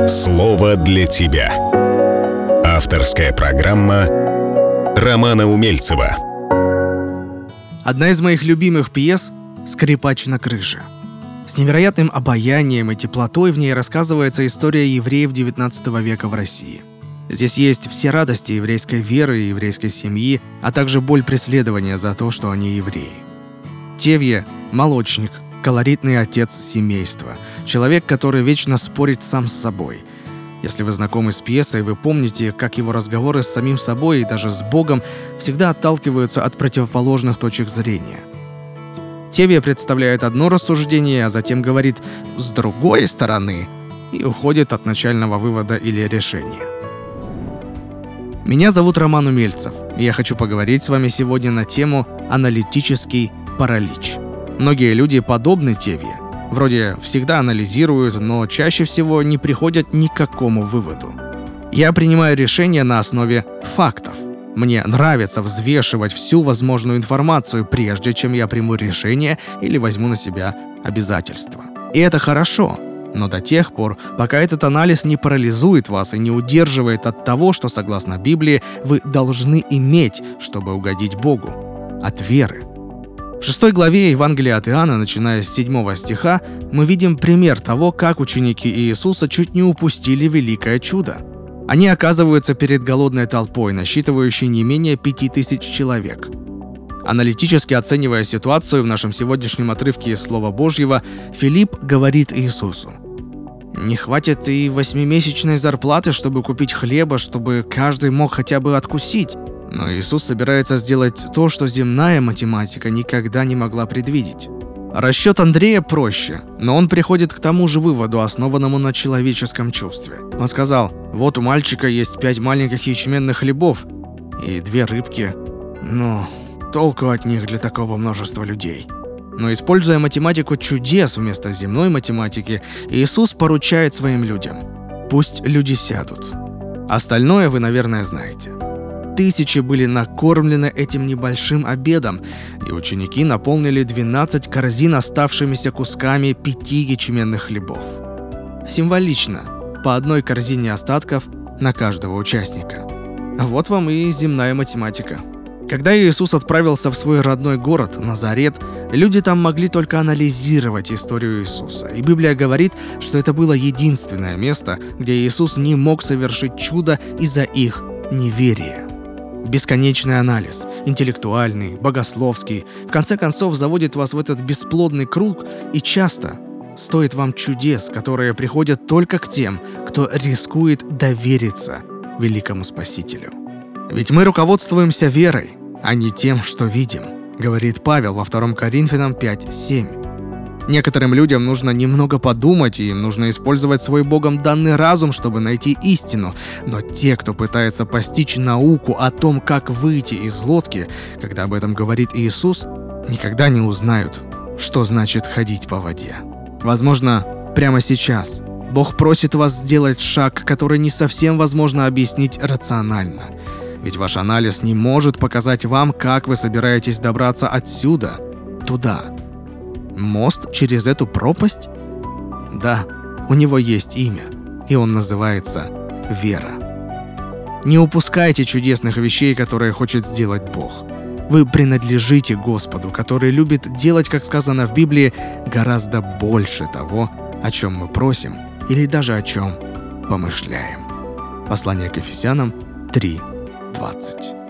Слово для тебя. Авторская программа Романа Умельцева. Одна из моих любимых пьес «Скрипач на крыше». С невероятным обаянием и теплотой в ней рассказывается история евреев XIX века в России. Здесь есть все радости еврейской веры и еврейской семьи, а также боль преследования за то, что они евреи. Тевье – молочник, колоритный отец семейства, человек, который вечно спорит сам с собой. Если вы знакомы с пьесой, вы помните, как его разговоры с самим собой и даже с Богом всегда отталкиваются от противоположных точек зрения. Тевье представляет одно рассуждение, а затем говорит «с другой стороны» и уходит от начального вывода или решения. Меня зовут Роман Умельцев, и я хочу поговорить с вами сегодня на тему «Аналитический паралич». Многие люди подобны Тевье. Вроде всегда анализируют, но чаще всего не приходят ни к какому выводу. Я принимаю решения на основе фактов. Мне нравится взвешивать всю возможную информацию, прежде чем я приму решение или возьму на себя обязательства. И это хорошо, но до тех пор, пока этот анализ не парализует вас и не удерживает от того, что, согласно Библии, вы должны иметь, чтобы угодить Богу, от веры. В 6 главе Евангелия от Иоанна, начиная с 7 стиха, мы видим пример того, как ученики Иисуса чуть не упустили великое чудо. Они оказываются перед голодной толпой, насчитывающей не менее 5000 человек. Аналитически оценивая ситуацию в нашем сегодняшнем отрывке из Слова Божьего, Филипп говорит Иисусу: «Не хватит и 8-месячной зарплаты, чтобы купить хлеба, чтобы каждый мог хотя бы откусить». Но Иисус собирается сделать то, что земная математика никогда не могла предвидеть. Расчет Андрея проще, но он приходит к тому же выводу, основанному на человеческом чувстве. Он сказал: «Вот у мальчика есть 5 маленьких ячменных хлебов и 2 рыбки. Но толку от них для такого множества людей». Но используя математику чудес вместо земной математики, Иисус поручает своим людям: «Пусть люди сядут». Остальное вы, наверное, знаете. Тысячи были накормлены этим небольшим обедом, и ученики наполнили 12 корзин оставшимися кусками 5 ячменных хлебов. Символично, по одной корзине остатков на каждого участника. Вот вам и земная математика. Когда Иисус отправился в свой родной город, Назарет, люди там могли только анализировать историю Иисуса. И Библия говорит, что это было единственное место, где Иисус не мог совершить чудо из-за их неверия. Бесконечный анализ, интеллектуальный, богословский, в конце концов заводит вас в этот бесплодный круг и часто стоит вам чудес, которые приходят только к тем, кто рискует довериться великому Спасителю. Ведь мы руководствуемся верой, а не тем, что видим, говорит Павел во 2 Коринфянам 5:7. Некоторым людям нужно немного подумать, и им нужно использовать свой Богом данный разум, чтобы найти истину. Но те, кто пытается постичь науку о том, как выйти из лодки, когда об этом говорит Иисус, никогда не узнают, что значит ходить по воде. Возможно, прямо сейчас Бог просит вас сделать шаг, который не совсем возможно объяснить рационально. Ведь ваш анализ не может показать вам, как вы собираетесь добраться отсюда, туда. Мост через эту пропасть? Да, у него есть имя, и он называется вера. Не упускайте чудесных вещей, которые хочет сделать Бог. Вы принадлежите Господу, который любит делать, как сказано в Библии, гораздо больше того, о чем мы просим или даже о чем помышляем. Послание к Ефесянам 3:20.